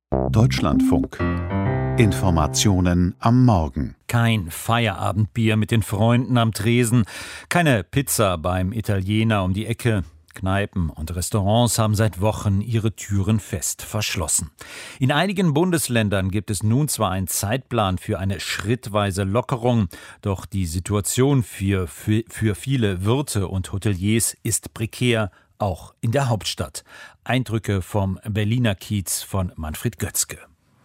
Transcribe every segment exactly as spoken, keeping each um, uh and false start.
Deutschlandfunk. Informationen am Morgen. Kein Feierabendbier mit den Freunden am Tresen, keine Pizza beim Italiener um die Ecke. Kneipen und Restaurants haben seit Wochen ihre Türen fest verschlossen. In einigen Bundesländern gibt es nun zwar einen Zeitplan für eine schrittweise Lockerung, doch die Situation für, für, für viele Wirte und Hoteliers ist prekär, auch in der Hauptstadt. Eindrücke vom Berliner Kiez von Manfred Götzke.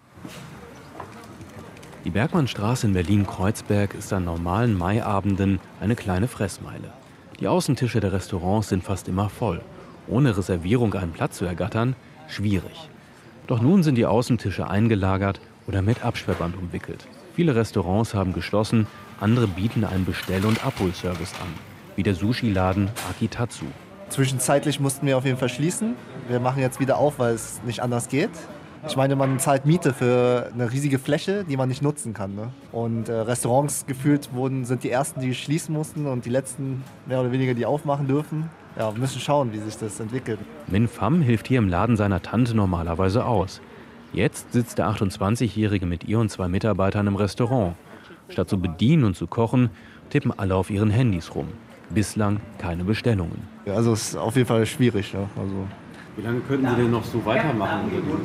Die Bergmannstraße in Berlin-Kreuzberg ist an normalen Maiabenden eine kleine Fressmeile. Die Außentische der Restaurants sind fast immer voll. Ohne Reservierung einen Platz zu ergattern, schwierig. Doch nun sind die Außentische eingelagert oder mit Absperrband umwickelt. Viele Restaurants haben geschlossen, andere bieten einen Bestell- und Abholservice an, wie der Sushi-Laden Akitatsu. Zwischenzeitlich mussten wir auf jeden Fall schließen. Wir machen jetzt wieder auf, weil es nicht anders geht. Ich meine, man zahlt Miete für eine riesige Fläche, die man nicht nutzen kann. Ne? Und äh, Restaurants gefühlt wurden, sind die ersten, die schließen mussten und die letzten, mehr oder weniger, die aufmachen dürfen. Ja, wir müssen schauen, wie sich das entwickelt. Min Pham hilft hier im Laden seiner Tante normalerweise aus. Jetzt sitzt der achtundzwanzigjährige mit ihr und zwei Mitarbeitern im Restaurant. Statt zu bedienen und zu kochen, tippen alle auf ihren Handys rum. Bislang keine Bestellungen. Ja, also es ist auf jeden Fall schwierig. Ja. Also Wie lange könnten Sie denn noch so weitermachen unter diesen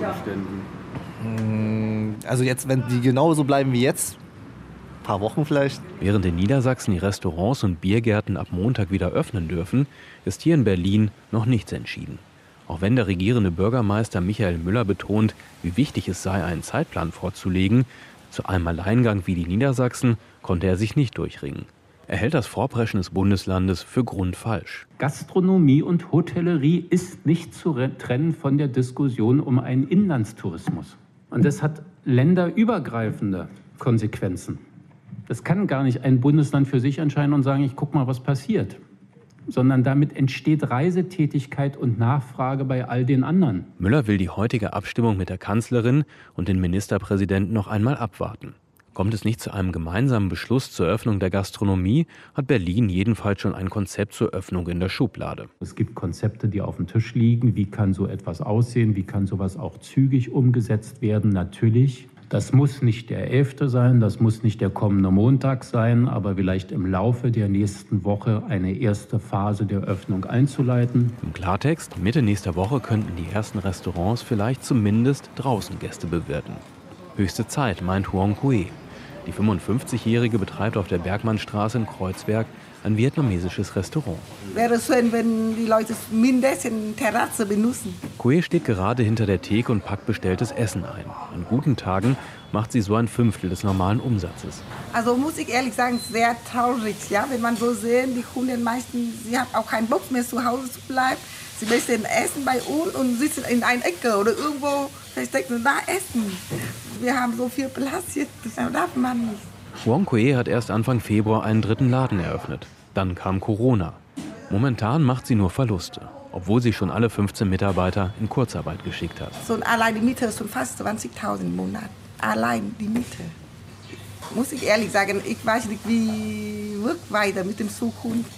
Umständen? Also jetzt, wenn die genauso bleiben wie jetzt, ein paar Wochen vielleicht. Während in Niedersachsen die Restaurants und Biergärten ab Montag wieder öffnen dürfen, ist hier in Berlin noch nichts entschieden. Auch wenn der regierende Bürgermeister Michael Müller betont, wie wichtig es sei, einen Zeitplan vorzulegen, zu einem Alleingang wie die Niedersachsen konnte er sich nicht durchringen. Er hält das Vorpreschen des Bundeslandes für grundfalsch. Gastronomie und Hotellerie ist nicht zu trennen von der Diskussion um einen Inlandstourismus. Und das hat länderübergreifende Konsequenzen. Das kann gar nicht ein Bundesland für sich entscheiden und sagen, ich guck mal, was passiert. Sondern damit entsteht Reisetätigkeit und Nachfrage bei all den anderen. Müller will die heutige Abstimmung mit der Kanzlerin und den Ministerpräsidenten noch einmal abwarten. Kommt es nicht zu einem gemeinsamen Beschluss zur Öffnung der Gastronomie, hat Berlin jedenfalls schon ein Konzept zur Öffnung in der Schublade. Es gibt Konzepte, die auf dem Tisch liegen. Wie kann so etwas aussehen? Wie kann sowas auch zügig umgesetzt werden? Natürlich. Das muss nicht der elfte sein, das muss nicht der kommende Montag sein, aber vielleicht im Laufe der nächsten Woche eine erste Phase der Öffnung einzuleiten. Im Klartext, Mitte nächster Woche könnten die ersten Restaurants vielleicht zumindest draußen Gäste bewirten. Höchste Zeit, meint Huong Kue. Die fünfundfünfzigjährige betreibt auf der Bergmannstraße in Kreuzberg ein vietnamesisches Restaurant. Wäre schön, wenn die Leute mindestens Terrasse benutzen. Kue steht gerade hinter der Theke und packt bestelltes Essen ein. An guten Tagen macht sie so ein Fünftel des normalen Umsatzes. Also muss ich ehrlich sagen, sehr traurig, ja, wenn man so sehen, die Kunden meisten, sie haben auch keinen Bock mehr zu Hause zu bleiben. Sie möchten essen bei uns und sitzen in einer Ecke oder irgendwo versteckt und da essen. Wir haben so viel Platz hier, das darf man nicht. Huong Kue hat erst Anfang Februar einen dritten Laden eröffnet. Dann kam Corona. Momentan macht sie nur Verluste, obwohl sie schon alle fünfzehn Mitarbeiter in Kurzarbeit geschickt hat. So allein die Miete ist schon fast zwanzigtausend im Monat. Allein die Miete. Muss ich ehrlich sagen, ich weiß nicht, wie wirkt weiter mit dem Zukunft.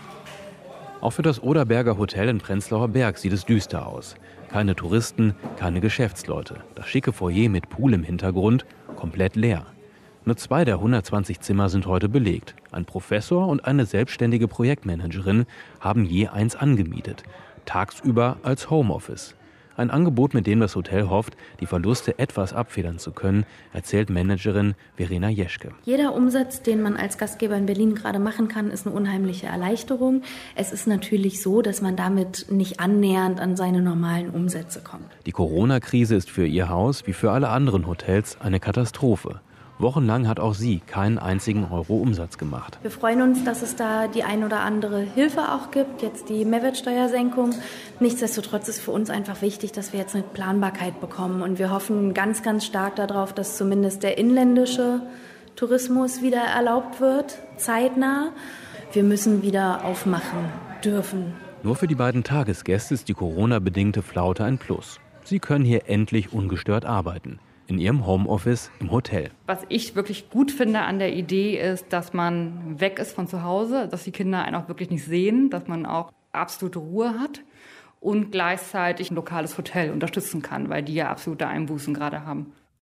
Auch für das Oderberger Hotel in Prenzlauer Berg sieht es düster aus. Keine Touristen, keine Geschäftsleute. Das schicke Foyer mit Pool im Hintergrund komplett leer. Nur zwei der hundertzwanzig Zimmer sind heute belegt. Ein Professor und eine selbstständige Projektmanagerin haben je eins angemietet. Tagsüber als Homeoffice. Ein Angebot, mit dem das Hotel hofft, die Verluste etwas abfedern zu können, erzählt Managerin Verena Jeschke. Jeder Umsatz, den man als Gastgeber in Berlin gerade machen kann, ist eine unheimliche Erleichterung. Es ist natürlich so, dass man damit nicht annähernd an seine normalen Umsätze kommt. Die Corona-Krise ist für ihr Haus, wie für alle anderen Hotels, eine Katastrophe. Wochenlang hat auch sie keinen einzigen Euro Umsatz gemacht. Wir freuen uns, dass es da die ein oder andere Hilfe auch gibt, jetzt die Mehrwertsteuersenkung. Nichtsdestotrotz ist für uns einfach wichtig, dass wir jetzt eine Planbarkeit bekommen. Und wir hoffen ganz, ganz stark darauf, dass zumindest der inländische Tourismus wieder erlaubt wird, zeitnah. Wir müssen wieder aufmachen dürfen. Nur für die beiden Tagesgäste ist die Corona-bedingte Flaute ein Plus. Sie können hier endlich ungestört arbeiten. In ihrem Homeoffice im Hotel. Was ich wirklich gut finde an der Idee ist, dass man weg ist von zu Hause, dass die Kinder einen auch wirklich nicht sehen, dass man auch absolute Ruhe hat und gleichzeitig ein lokales Hotel unterstützen kann, weil die ja absolute Einbußen gerade haben.